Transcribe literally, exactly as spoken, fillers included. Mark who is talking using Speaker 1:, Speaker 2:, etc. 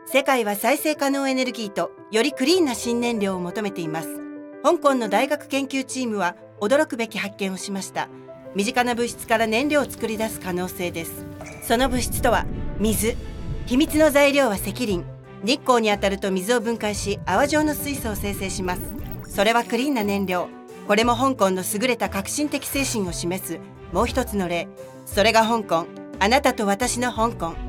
Speaker 1: 世界は再生可能エネルギーとよりクリーンな新燃料を求めています。香港の大学研究チームは驚くべき発見をしました。身近な物質から燃料を作り出す可能性です。その物質とは水。秘密の材料は赤リン。日光に当たると水を分解し泡状の水素を生成します。それはクリーンな燃料。これも香港の優れた革新的精神を示すもう一つの例。それが香港、あなたと私の香港。